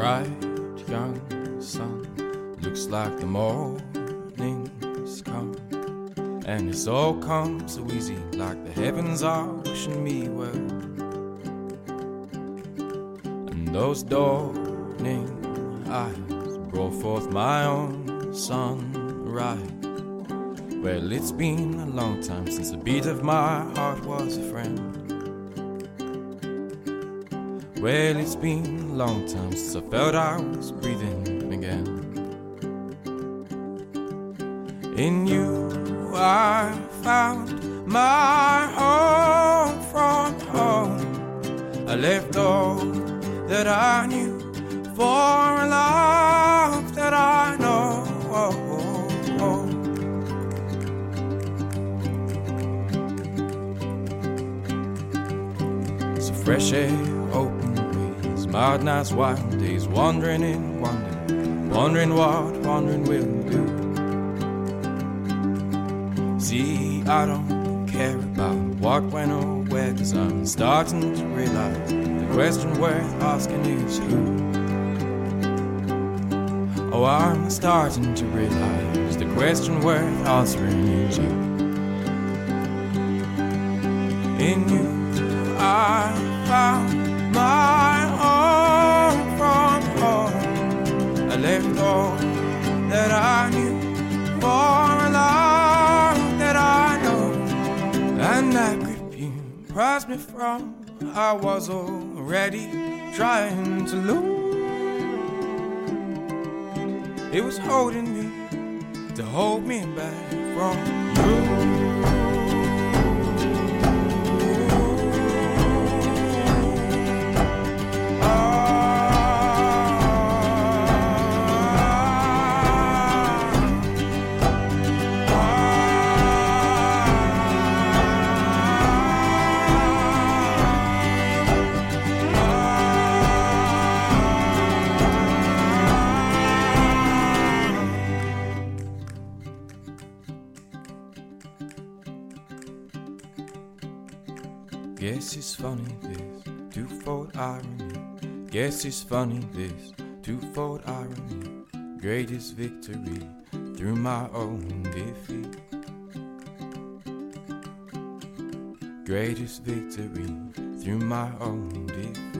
bright young sun looks like the morning's come, and it's all come so easy, like the heavens are wishing me well. And those dawning eyes brought forth my own sunrise. Well, it's been a long time since the beat of my heart was a friend. Well, it's been a long time since I felt I was breathing again. In you I found my home from home. I left all that I knew for a love that I know. So fresh air, open ways, mild nights, wild days, wandering in wonder, wondering what wandering will do. See, I don't care about what went or where, 'cause I'm starting to realize the question worth asking is who. Oh, I'm starting to realize the question worth answering is you. In you I found my home from home. I left all that I knew for a love that I know, and that grip you prized me from I was already trying to lose. It was holding me to hold me back from you. Guess it's funny, this twofold irony. Guess it's funny, this twofold irony. Greatest victory through my own defeat. Greatest victory through my own defeat.